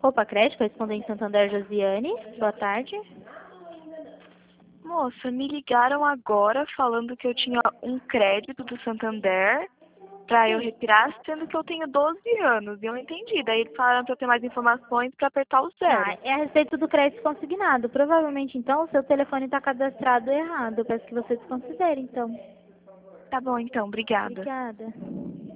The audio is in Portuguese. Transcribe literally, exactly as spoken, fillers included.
Copa Crédito, correspondente Santander Josiane. Boa tarde. Moça, me ligaram agora falando que eu tinha um crédito do Santander para eu retirar, sendo que eu tenho doze anos. E eu não entendi. Daí eles falaram para eu ter mais informações para apertar o zero. Ah, é a respeito do crédito consignado. Provavelmente, então, o seu telefone está cadastrado errado. Eu peço que você desconsidere, então. Tá bom, então. Obrigada. Obrigada.